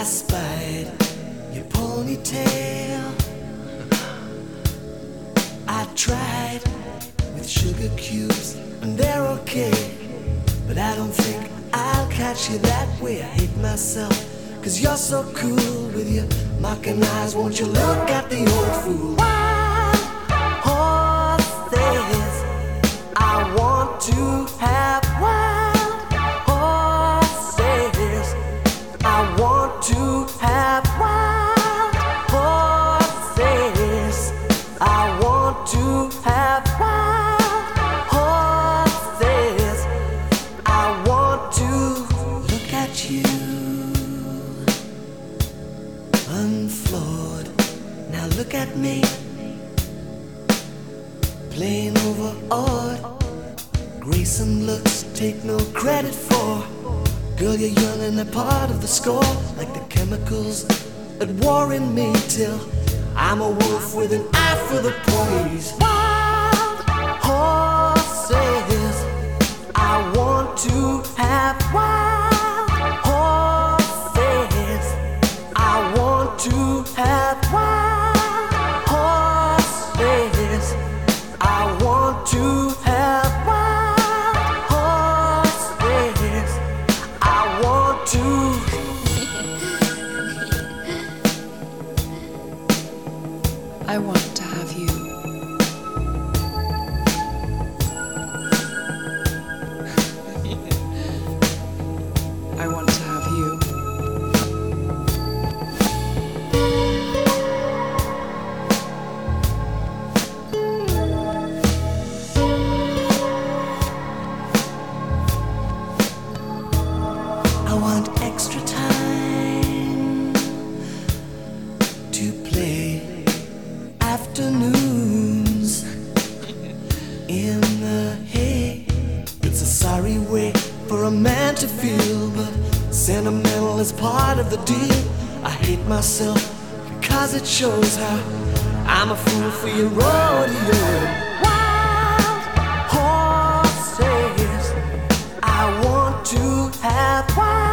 I spied your ponytail. I tried with sugar cubes, and they're okay, but I don't think I'll catch you that way. I hate myself, 'cause you're so cool with your mocking eyes. Won't you look at the old fool? Wild horses, I want to have wild horses. I want to have wild horses. I want to have wild horses. I want to look at you unfloored. Now look at me, plain overawed. Grace and looks take no credit for. Girl, you're young and a part of the score, like the chemicals that war in me, till I'm a wolf with an eye for the poise. Wild horses, I want to have wild horses. I want to have wild horses. I want to have wild horses. I want to. I want to have you. I want to have you. I want extra time to play afternoons in the hay. It's a sorry way for a man to feel, but sentimental is part of the deal. I hate myself because it shows how I'm a fool for your rodeo. Wild horses, I want to have wild